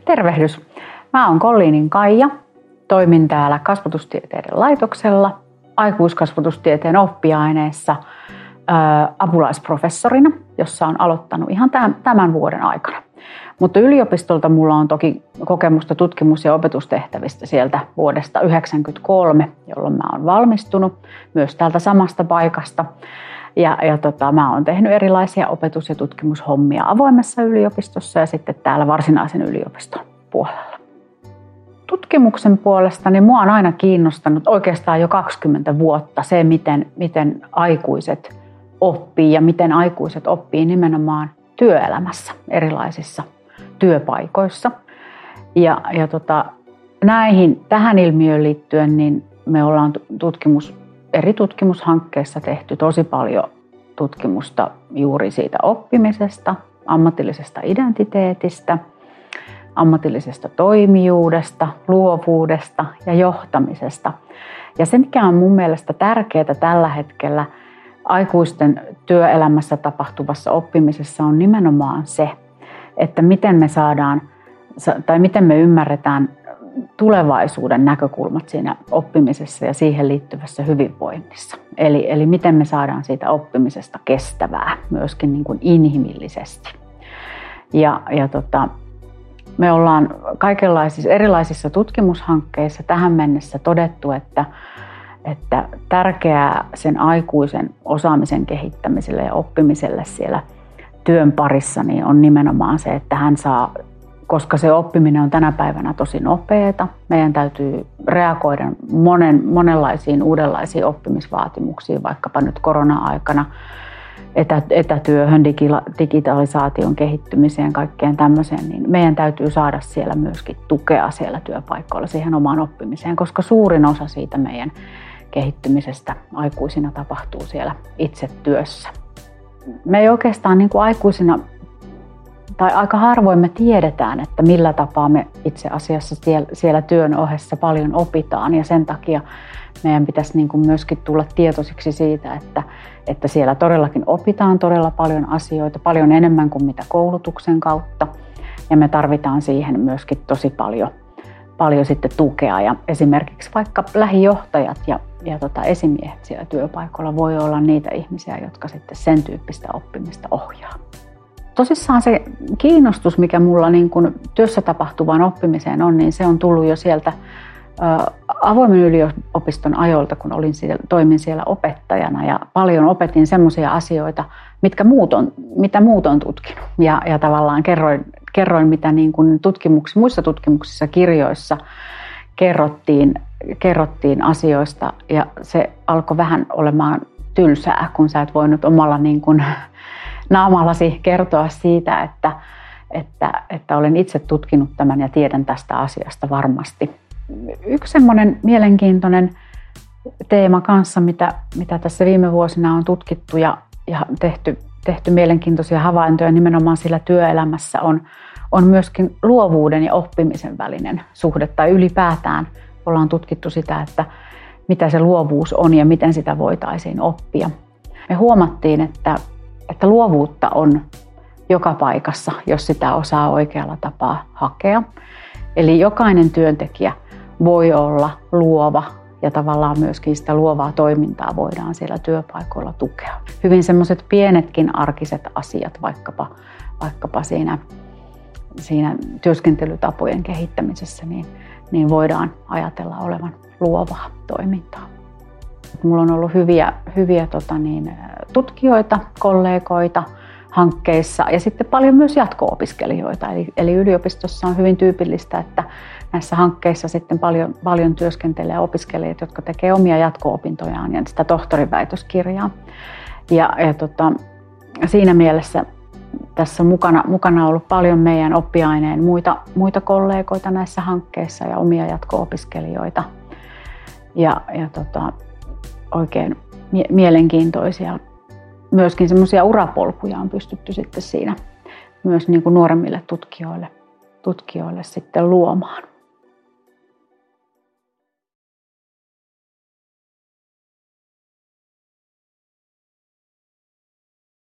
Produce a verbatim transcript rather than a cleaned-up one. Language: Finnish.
Tervehdys! Mä oon Collinin Kaija. Toimin täällä kasvatustieteiden laitoksella aikuiskasvatustieteen oppiaineessa ää, apulaisprofessorina, jossa on aloittanut ihan tämän vuoden aikana. Mutta yliopistolta mulla on toki kokemusta tutkimus- ja opetustehtävistä sieltä vuodesta yhdeksänkymmentäkolme, jolloin mä oon valmistunut myös täältä samasta paikasta. Ja, ja tota, mä oon tehnyt erilaisia opetus- ja tutkimushommia avoimessa yliopistossa ja sitten täällä varsinaisen yliopiston puolella. Tutkimuksen puolesta niin mua on aina kiinnostanut oikeastaan jo kaksikymmentä vuotta se, miten, miten aikuiset oppii ja miten aikuiset oppii nimenomaan työelämässä, erilaisissa työpaikoissa. Ja, ja tota, näihin, tähän ilmiöön liittyen niin me ollaan tutkimus, eri tutkimushankkeissa tehty tosi paljon tutkimusta juuri siitä oppimisesta, ammatillisesta identiteetistä, ammatillisesta toimijuudesta, luovuudesta ja johtamisesta. Ja se, mikä on mun mielestä tärkeää tällä hetkellä aikuisten työelämässä tapahtuvassa oppimisessa, on nimenomaan se, että miten me saadaan tai miten me ymmärretään tulevaisuuden näkökulmat siinä oppimisessa ja siihen liittyvässä hyvinvoinnissa. Eli, eli miten me saadaan siitä oppimisesta kestävää myöskin niin kuin inhimillisesti. Ja, ja tota, me ollaan kaikenlaisissa erilaisissa tutkimushankkeissa tähän mennessä todettu, että, että tärkeää sen aikuisen osaamisen kehittämiselle ja oppimiselle siellä työn parissa niin on nimenomaan se, että hän saa, koska se oppiminen on tänä päivänä tosi nopeata, meidän täytyy reagoida monen, monenlaisiin uudenlaisiin oppimisvaatimuksiin, vaikkapa nyt korona-aikana, etä, etätyöhön, digitalisaation kehittymiseen, kaikkeen tämmöiseen, niin meidän täytyy saada siellä myöskin tukea siellä työpaikoilla siihen omaan oppimiseen, koska suurin osa siitä meidän kehittymisestä aikuisina tapahtuu siellä itse työssä. Me ei oikeastaan niin kuin aikuisina, tai aika harvoin me tiedetään, että millä tapaa me itse asiassa siellä työn ohessa paljon opitaan, ja sen takia meidän pitäisi niin kuin myöskin tulla tietoisiksi siitä, että, että siellä todellakin opitaan todella paljon asioita, paljon enemmän kuin mitä koulutuksen kautta, ja me tarvitaan siihen myöskin tosi paljon, paljon sitten tukea, ja esimerkiksi vaikka lähijohtajat ja, ja tota esimiehet siellä työpaikoilla voi olla niitä ihmisiä, jotka sitten sen tyyppistä oppimista ohjaa. Tosissaan se kiinnostus, mikä mulla niin kun työssä tapahtuvaan oppimiseen on, niin se on tullut jo sieltä ä, avoimen yliopiston ajoilta, kun olin siellä, toimin siellä opettajana ja paljon opetin semmoisia asioita, mitkä muut on, mitä muut on tutkinut. Ja, ja tavallaan kerroin, kerroin mitä niin kun tutkimuksissa, muissa tutkimuksissa, kirjoissa kerrottiin, kerrottiin asioista, ja se alkoi vähän olemaan tylsää, kun sä et voinut omalla niin kun naamallasi kertoa siitä, että, että, että olen itse tutkinut tämän ja tiedän tästä asiasta varmasti. Yksi semmoinen mielenkiintoinen teema kanssa, mitä, mitä tässä viime vuosina on tutkittu ja, ja tehty, tehty mielenkiintoisia havaintoja nimenomaan sillä työelämässä, on, on myöskin luovuuden ja oppimisen välinen suhde. Tai ylipäätään ollaan tutkittu sitä, että mitä se luovuus on ja miten sitä voitaisiin oppia. Me huomattiin, että että luovuutta on joka paikassa, jos sitä osaa oikealla tapaa hakea. Eli jokainen työntekijä voi olla luova ja tavallaan myöskin sitä luovaa toimintaa voidaan siellä työpaikoilla tukea. Hyvin semmoiset pienetkin arkiset asiat, vaikkapa, vaikkapa siinä, siinä työskentelytapojen kehittämisessä, niin, niin voidaan ajatella olevan luovaa toimintaa. Mulla on ollut hyviä, hyviä tota niin, tutkijoita, kollegoita hankkeissa ja sitten paljon myös jatko-opiskelijoita. Eli, eli yliopistossa on hyvin tyypillistä, että näissä hankkeissa sitten paljon, paljon työskentelee opiskelijat, jotka tekee omia jatko-opintojaan ja sitä tohtoriväitöskirjaa. Ja, ja tota, siinä mielessä tässä on mukana, mukana ollut paljon meidän oppiaineen muita, muita kollegoita näissä hankkeissa ja omia jatko-opiskelijoita. Ja, ja tota, oikein mielenkiintoisia. Myöskin semmoisia urapolkuja on pystytty sitten siinä myös niin kuin nuoremmille tutkijoille, tutkijoille sitten luomaan.